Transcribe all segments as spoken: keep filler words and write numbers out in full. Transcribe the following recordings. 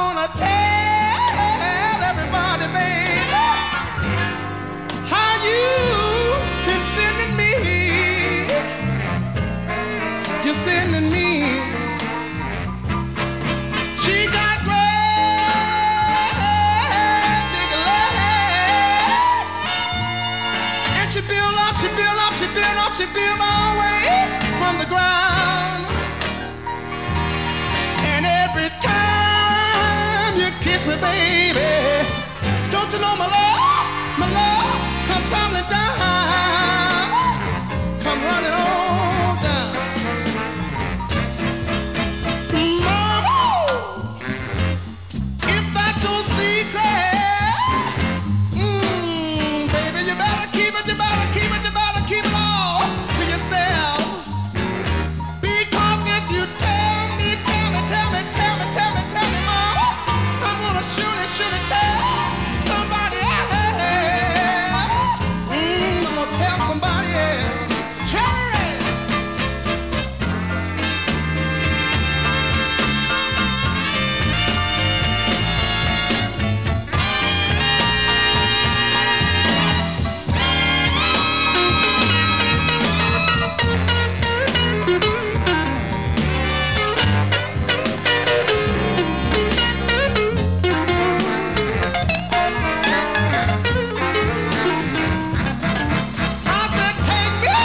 wanna tell everybody, baby, how you been sending me. You're sending me. She got great big legs, and she built up, she built up, she built up, she built all the way from the ground. And every time you kiss me, baby, don't you know my love, my love come tumbling down, come running on down. Mama, if that's your secret, mm, baby, you better keep it, you better keep it, you better keep it all to yourself. Because if you tell me, tell me, tell me, tell me, tell me, tell me, mama, I'm gonna surely, surely tell somebody else. Mm, I'm gonna tell somebody else. Cherry! I said, take me,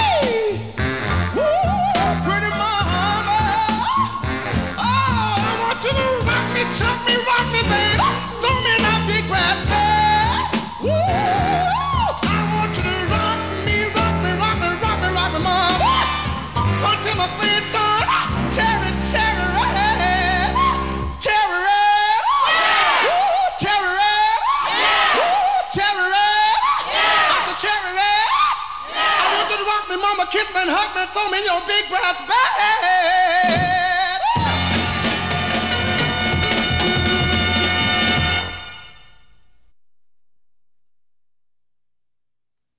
woo, pretty mama. Oh, I want you to rock me, chuck me, rock me, baby. Throw me in that big grass bed. Woo, I want you to rock me, rock me, rock me, rock me, rock me, mama. Until my face turn cherry, cherry red, cherry red. Woo, cherry red. Woo, cherry red. I said cherry red. I want you to rock me, mama, kiss me and hug me, throw me in your big brass bag.